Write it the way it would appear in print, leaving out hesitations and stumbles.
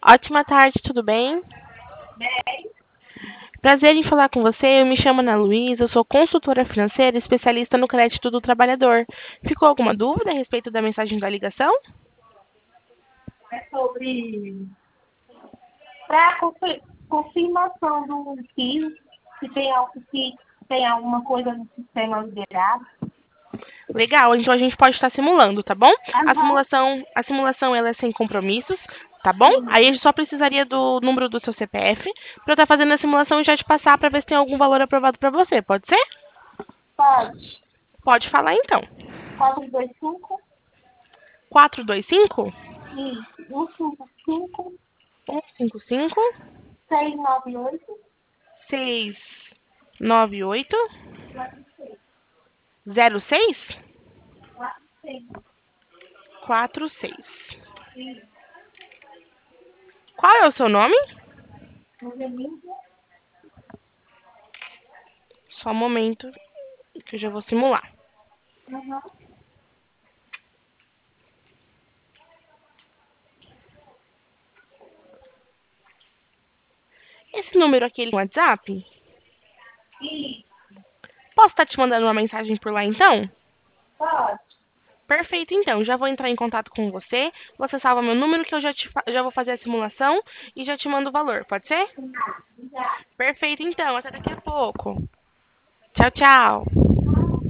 Ótima tarde, tudo bem? Prazer em falar com você. Eu me chamo Ana Luísa, eu sou consultora financeira especialista no crédito do trabalhador. Ficou alguma dúvida a respeito da mensagem da ligação? É sobre para confirmação do fio, se tem alguma coisa no sistema liberado. Legal, então a gente pode estar simulando, tá bom? A Aham, simulação, a simulação ela é sem compromissos, tá bom? sim, Aí a gente só precisaria do número do seu CPF para eu estar fazendo a simulação e já te passar para ver se tem algum valor aprovado para você, pode ser? pode. Pode falar então. 425 425 e 155 155 698 698 46. 06 46. 46. E Qual é o seu nome? Novelinha. Só um momento que eu já vou simular. Aham. Esse número aqui é um WhatsApp? E Posso estar te mandando uma mensagem por lá então? pode. Perfeito, então. Já vou entrar em contato com você. Você salva meu número que eu já vou fazer a simulação e já te mando o valor. Pode ser? Já. Perfeito, então. Até daqui a pouco. Tchau, tchau.